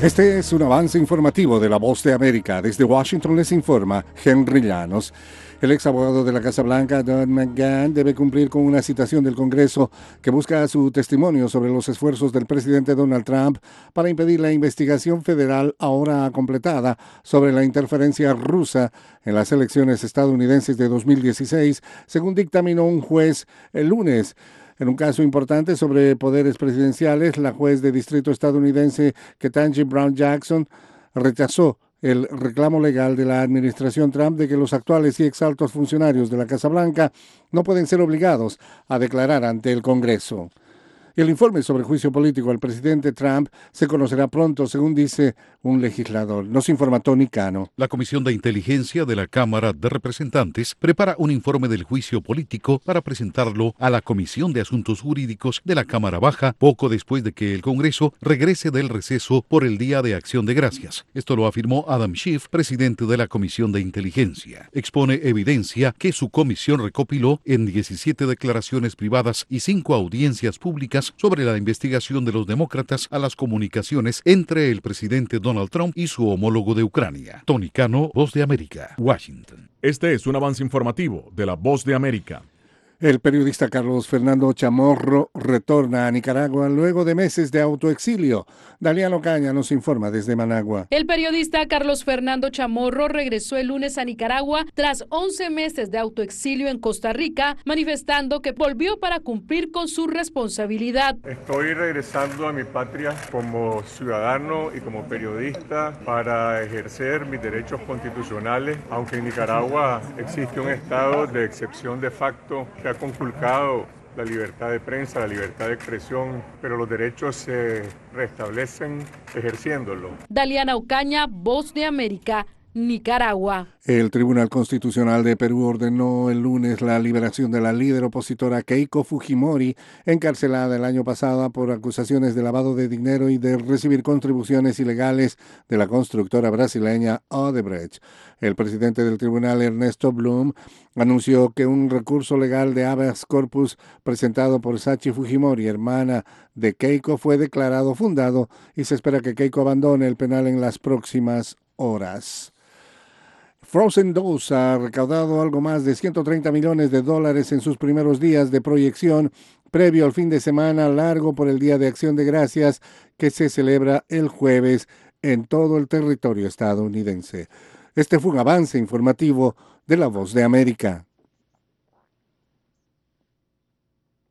Este es un avance informativo de La Voz de América. Desde Washington les informa Henry Llanos. El ex abogado de la Casa Blanca, Don McGahn, debe cumplir con una citación del Congreso que busca su testimonio sobre los esfuerzos del presidente Donald Trump para impedir la investigación federal ahora completada sobre la interferencia rusa en las elecciones estadounidenses de 2016, según dictaminó un juez el lunes. En un caso importante sobre poderes presidenciales, la juez de distrito estadounidense Ketanji Brown Jackson rechazó el reclamo legal de la administración Trump de que los actuales y exaltos funcionarios de la Casa Blanca no pueden ser obligados a declarar ante el Congreso. El informe sobre el juicio político al presidente Trump se conocerá pronto, según dice un legislador. Nos informa Tony Cano. La Comisión de Inteligencia de la Cámara de Representantes prepara un informe del juicio político para presentarlo a la Comisión de Asuntos Jurídicos de la Cámara Baja poco después de que el Congreso regrese del receso por el Día de Acción de Gracias. Esto lo afirmó Adam Schiff, presidente de la Comisión de Inteligencia. Expone evidencia que su comisión recopiló en 17 declaraciones privadas y 5 audiencias públicas sobre la investigación de los demócratas a las comunicaciones entre el presidente Donald Trump y su homólogo de Ucrania. Tony Cano, Voz de América, Washington. Este es un avance informativo de la Voz de América. El periodista Carlos Fernando Chamorro retorna a Nicaragua luego de meses de autoexilio. Daliana Ocaña nos informa desde Managua. El periodista Carlos Fernando Chamorro regresó el lunes a Nicaragua tras 11 meses de autoexilio en Costa Rica, manifestando que volvió para cumplir con su responsabilidad. Estoy regresando a mi patria como ciudadano y como periodista para ejercer mis derechos constitucionales, aunque en Nicaragua existe un estado de excepción de facto que ha conculcado la libertad de prensa, la libertad de expresión, pero los derechos se restablecen ejerciéndolo. Daliana Ocaña, Voz de América, Nicaragua. El Tribunal Constitucional de Perú ordenó el lunes la liberación de la líder opositora Keiko Fujimori, encarcelada el año pasado por acusaciones de lavado de dinero y de recibir contribuciones ilegales de la constructora brasileña Odebrecht. El presidente del tribunal, Ernesto Blum, anunció que un recurso legal de habeas corpus presentado por Sachi Fujimori, hermana de Keiko, fue declarado fundado y se espera que Keiko abandone el penal en las próximas horas. Frozen 2 ha recaudado algo más de $130 millones en sus primeros días de proyección previo al fin de semana largo por el Día de Acción de Gracias que se celebra el jueves en todo el territorio estadounidense. Este fue un avance informativo de La Voz de América.